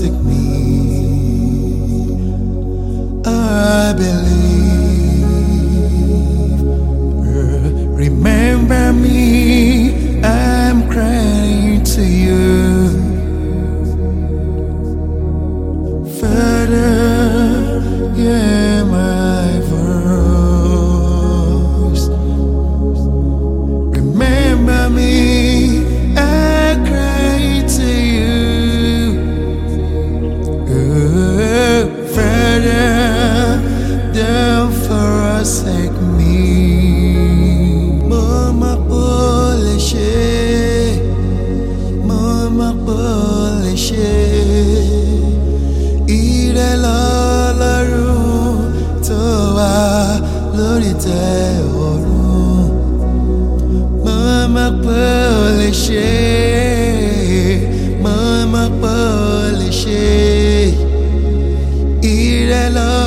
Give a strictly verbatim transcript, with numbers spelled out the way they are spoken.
forsake me. I believe. Remember me, I'm crying to you. Father, hear my voice. Remember me, I cry to you. Oh, Father, don't forsake me. Mama Polish, Mama Polish. Ìrẹ l'Ọlọ́run tó wà lórí ìtẹ́ ọ̀run. Mo mọ̀ pé o lè ṣe é, mo mọ̀ pé o lè ṣe é. Ìrẹ l'Ọlọ́run.